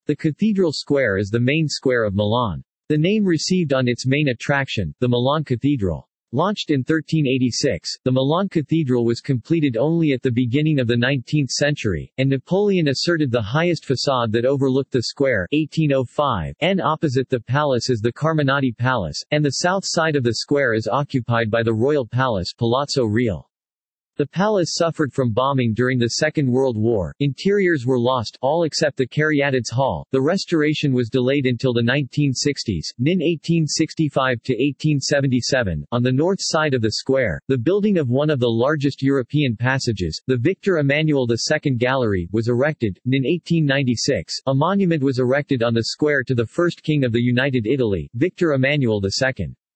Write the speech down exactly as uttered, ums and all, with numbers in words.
The Cathedral Square is the main square of Milan. The name received on its main attraction, the Milan Cathedral. Launched in thirteen eighty-six, the Milan Cathedral was completed only at the beginning of the nineteenth century, and Napoleon asserted the highest facade that overlooked the square eighteen oh five, and opposite the palace is the Carminati Palace, and the south side of the square is occupied by the Royal Palace Palazzo Reale. The palace suffered from bombing during the Second World War. Interiors were lost, all except the Caryatids Hall. The restoration was delayed until the nineteen sixties, nin eighteen sixty-five to eighteen seventy-seven. On the north side of the square, the building of one of the largest European passages, the Victor Emmanuel the Second Gallery, was erected. nin eighteen ninety-six, a monument was erected on the square to the first king of the United Italy, Victor Emmanuel the Second.